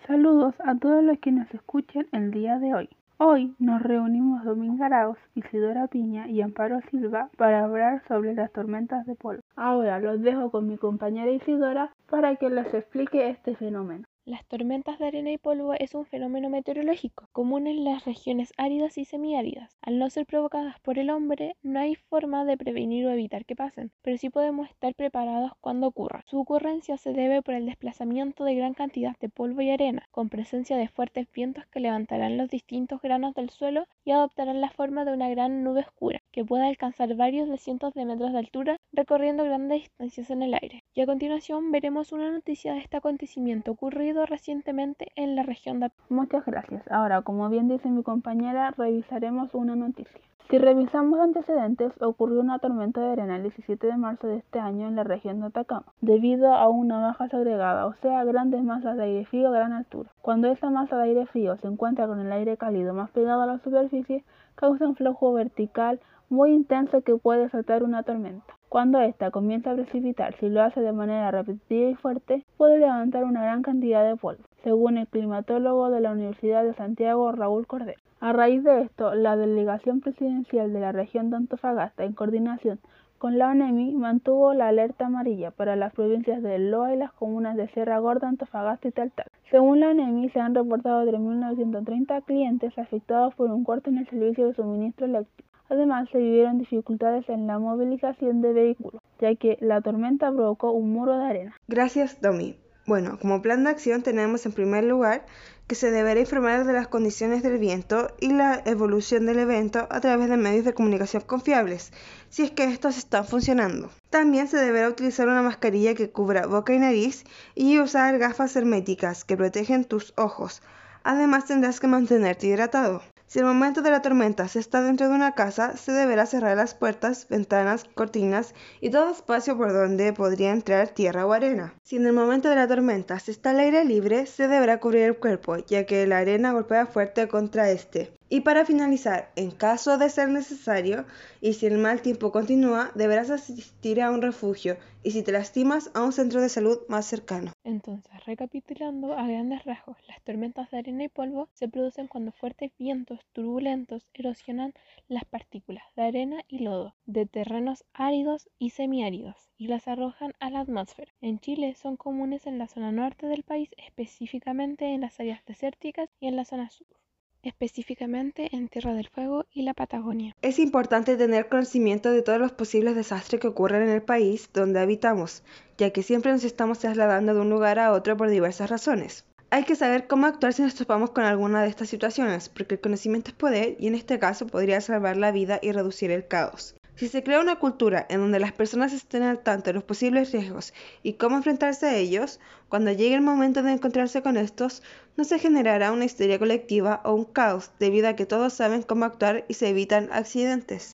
Saludos a todos los que nos escuchan el día de hoy. Hoy nos reunimos Dominga Arauz, Isidora Piña y Amparo Silva para hablar sobre las tormentas de polvo. Ahora los dejo con mi compañera Isidora para que les explique este fenómeno. Las tormentas de arena y polvo es un fenómeno meteorológico común en las regiones áridas y semiáridas. Al no ser provocadas por el hombre, no hay forma de prevenir o evitar que pasen, pero sí podemos estar preparados cuando ocurran. Su ocurrencia se debe por el desplazamiento de gran cantidad de polvo y arena, con presencia de fuertes vientos que levantarán los distintos granos del suelo y adoptarán la forma de una gran nube oscura, que puede alcanzar varios de cientos de metros de altura, recorriendo grandes distancias en el aire. Y a continuación veremos una noticia de este acontecimiento ocurrido recientemente en la región de... Muchas gracias. Ahora, como bien dice mi compañera, revisaremos una noticia. Si revisamos antecedentes, ocurrió una tormenta de arena el 17 de marzo de este año en la región de Atacama, debido a una baja segregada, o sea, grandes masas de aire frío a gran altura. Cuando esa masa de aire frío se encuentra con el aire cálido más pegado a la superficie, causa un flujo vertical muy intenso que puede soltar una tormenta. Cuando ésta comienza a precipitar, si lo hace de manera repetitiva y fuerte, puede levantar una gran cantidad de polvo, según el climatólogo de la Universidad de Santiago, Raúl Cordero. A raíz de esto, la delegación presidencial de la región de Antofagasta, en coordinación con la ONEMI, mantuvo la alerta amarilla para las provincias de Loa y las comunas de Sierra Gorda, Antofagasta y Taltal. Según la ONEMI, se han reportado 3.930 clientes afectados por un corte en el servicio de suministro eléctrico. Además, se vivieron dificultades en la movilización de vehículos, ya que la tormenta provocó un muro de arena. Gracias, Domi. Bueno, como plan de acción tenemos en primer lugar que se deberá informar de las condiciones del viento y la evolución del evento a través de medios de comunicación confiables, si es que estos están funcionando. También se deberá utilizar una mascarilla que cubra boca y nariz y usar gafas herméticas que protegen tus ojos. Además tendrás que mantenerte hidratado. Si el momento de la tormenta se está dentro de una casa, se deberá cerrar las puertas, ventanas, cortinas y todo espacio por donde podría entrar tierra o arena. Si en el momento de la tormenta se está al aire libre, se deberá cubrir el cuerpo, ya que la arena golpea fuerte contra este. Y para finalizar, en caso de ser necesario, y si el mal tiempo continúa, deberás asistir a un refugio, y si te lastimas, a un centro de salud más cercano. Entonces, recapitulando a grandes rasgos, las tormentas de arena y polvo se producen cuando fuertes vientos turbulentos erosionan las partículas de arena y lodo de terrenos áridos y semiáridos y las arrojan a la atmósfera. En Chile son comunes en la zona norte del país, específicamente en las áreas desérticas y en la zona sur, específicamente en Tierra del Fuego y la Patagonia. Es importante tener conocimiento de todos los posibles desastres que ocurren en el país donde habitamos, ya que siempre nos estamos trasladando de un lugar a otro por diversas razones. Hay que saber cómo actuar si nos topamos con alguna de estas situaciones, porque el conocimiento es poder y en este caso podría salvar la vida y reducir el caos. Si se crea una cultura en donde las personas estén al tanto de los posibles riesgos y cómo enfrentarse a ellos, cuando llegue el momento de encontrarse con estos, no se generará una histeria colectiva o un caos, debido a que todos saben cómo actuar y se evitan accidentes.